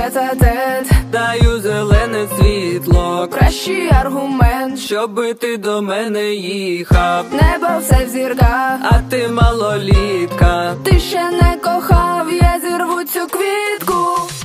тет-а-тет. Даю зелене світло, Кращий аргумент, щоби ти до мене їхав. небо все в зірках, А ти малолітка. ти ще не кохав, я зірву цю квітку.